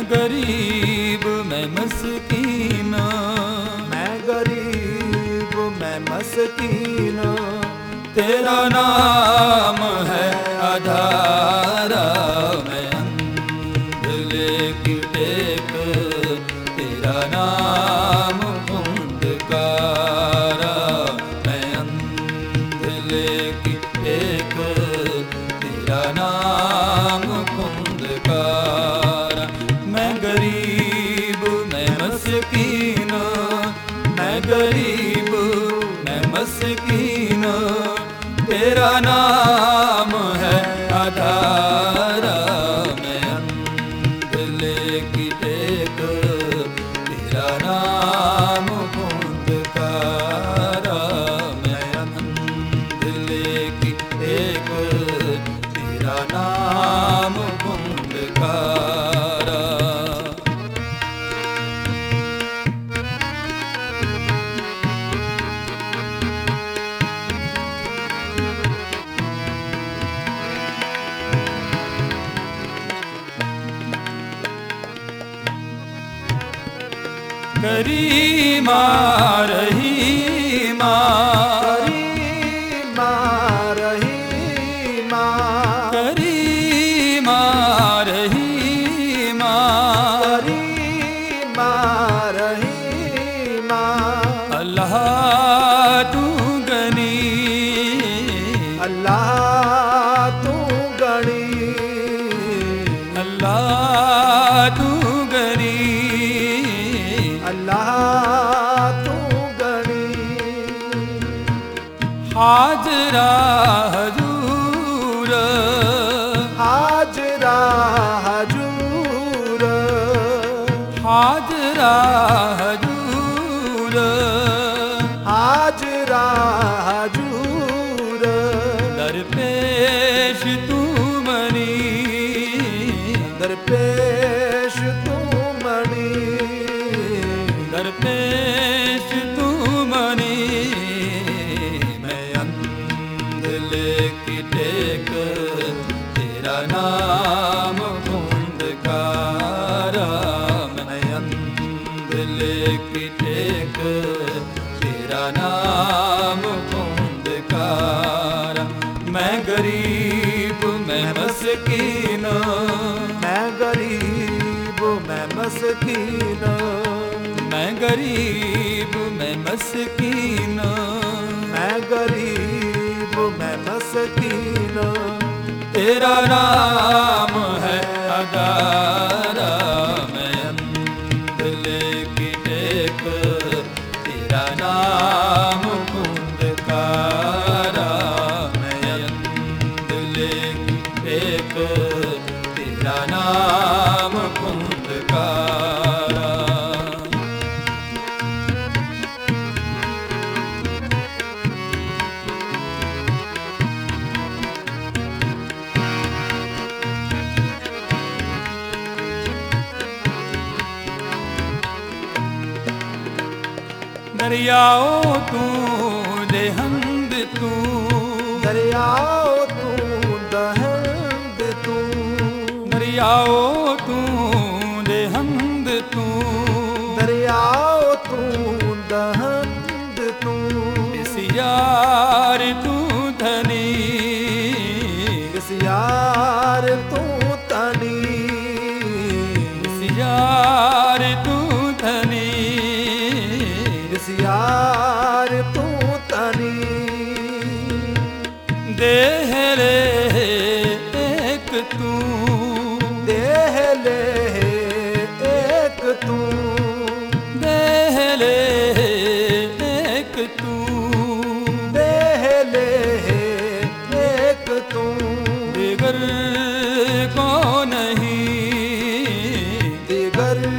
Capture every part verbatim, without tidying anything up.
गरीब मैं मस्कीन, मैं गरीब मैं मस्कीन, तेरा नाम है आधारा, मैं अंधले की टेक, तेरा नाम फुंडकारा, मैं अंधले की टेक, तेरा नाम फुंडकारा। मैं गरीब मैं मस्कीन, मैं गरीब मैं मस्कीन, तेरा नाम है आधारा, मैं अंधले की टेक, तेरा नाम फुंडकारा, मैं अंधले की टेक, तेरा नाम फुंडकारा। करीमा रहीमा, करीमा रहीमा, करीमा रहीमा, करीमा रहीमा, अल्लाह तू गनी, अल्लाह तू गणी, अल्लाह तू गनी, अल्लाह तू गणी। हाजरा हजूर, हाजरा हजूर, हाजरा हजूर, हाजरा हजूर, दरपेश तू मनी, दरपेश तू मणि, दरपेश तू मनी, मैं अंधले की टेक, तेरा नाम फुंडकारा, मैं अंधले की टेक, तेरा नाम फुंडकारा। मैं गरीब मैं मस्कीन, मैं गरीब मैं मस्कीन, मैं गरीब मैं मस्कीन, मैं गरीब मैं मस्कीन, तेरा नाम है आधारा, मैं अंधले की टेक, तेरा नाम फुंडकारा, मैं अंधले की टेक, तेरा नाम फुंडकारा। दरियाओ तू देहंद तू, दरियाओ तू दहंद तू, दरियाओ तू देहंद तू, दरियाओ तू दहंद तू, इस यार तू धनी, इस यार तू तनी, इस यार तू धनी, इस यार तू तनी, देह ले एक तू, देह ले एक तू, देह ले एक तू, देह ले एक तू, दिगर को नहीं, दिगर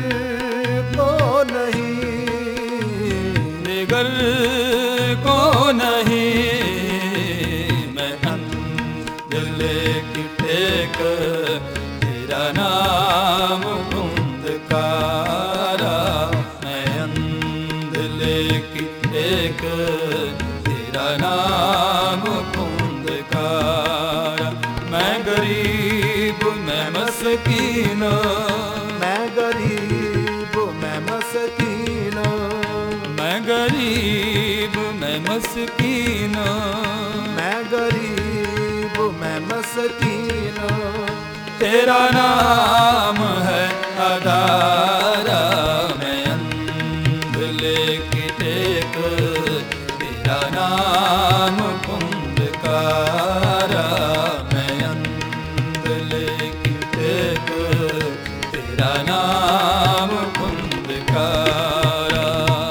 मस्कीन। तेरा नाम है आधारा, मैं अंधले की टेक। तेरा नाम कुंभकारा, मैं अंधले की टेक। तेरा नाम कुंभकारा।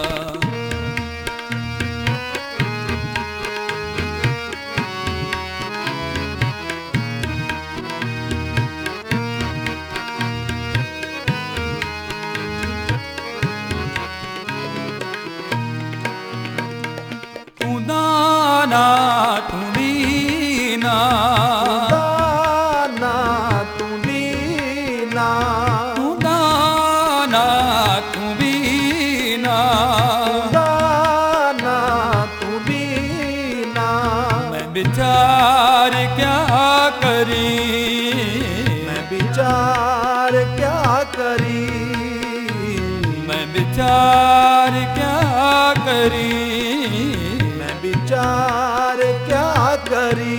तू दाना तू दीना, दाना तू दीना, तू दाना तू बीना। दाना तू दीना। मैं विचार क्या करी, मैं विचार क्या करी, मैं विचार क्या करी। मैं विचार क्या करी।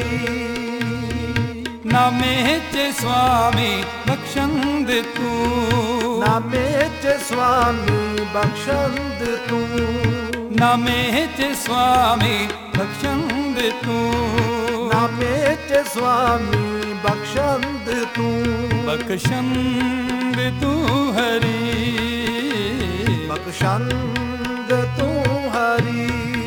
नामेच स्वामी बख्शंद तू, नामेच स्वामी बख्शंद तू, नामेच स्वामी बख्शंद तू। नामेच स्वामी बख्शंद तू, बख्शंद तू हरि, बख्शंद तू हरि,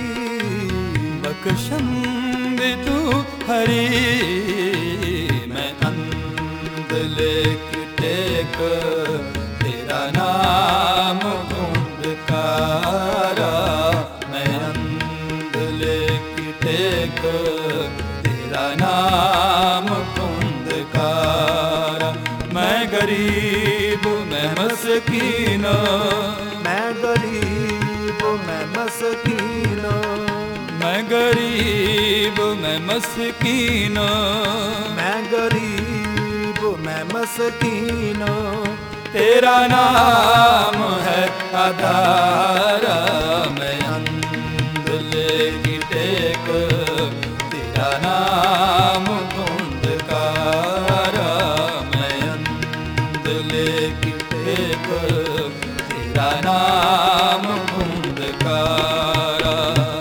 बख्शंद तू हरि। मैं अंधले की टेक, तेरा नाम कुंभकारा। मैं अंधले की टेक, तेरा नाम कुंभकारा। मैं गरीब मैं मस्कीन, मैं गरीब मैं मस्कीन, मैं गरीब मैं मस्कीन। मैं गरीब मैं मस्कीन। तेरा नाम है आधारा, मैं अंधले की टेक। तेरा नाम कुंभकारा, मैं अंधले की टेक। तेरा नाम कुंभकारा।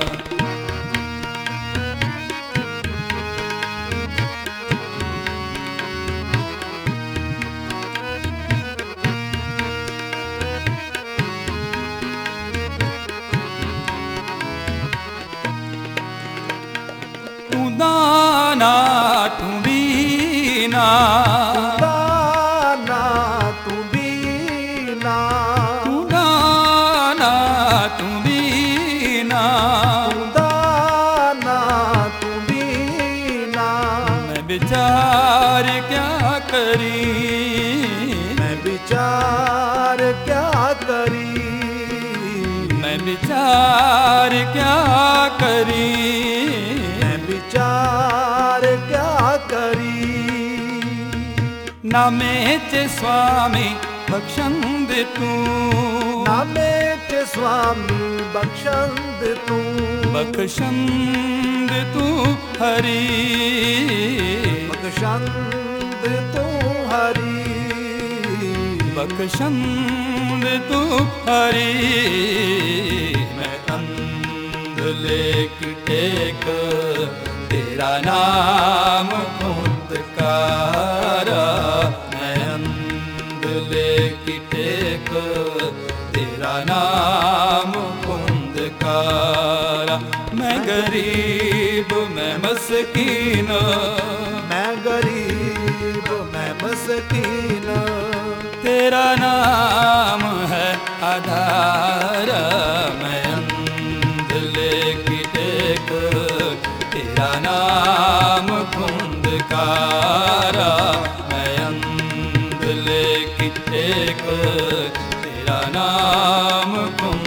तू दाना तू बीना, दाना तू बीना, तू दाना तू बीना। दाना तू बीना। मैं विचार क्या करी, मैं विचार क्या करी, मैं विचार क्या करी। मैं विचार क्या करी। नामेच स्वामी बख्शंद तू, नामेच स्वामी बख्शंद तू, बख्शंद तू हरि, बख्शंद तू हरि, बख्शंद तू हरि। मैं अंधले की टेक, तेरा नाम कुंभकारा। मैं अंधले की टेक, तेरा नाम कुंभकारा। मैं गरीब मैं मस्कीन, मैं गरीब मैं मस्कीन। तेरा नाम है आधारा, मैं अंधले की टेक। तेरा नाम कुंभकारा, मैं अंधले की टेक। तेरा नाम कुंभ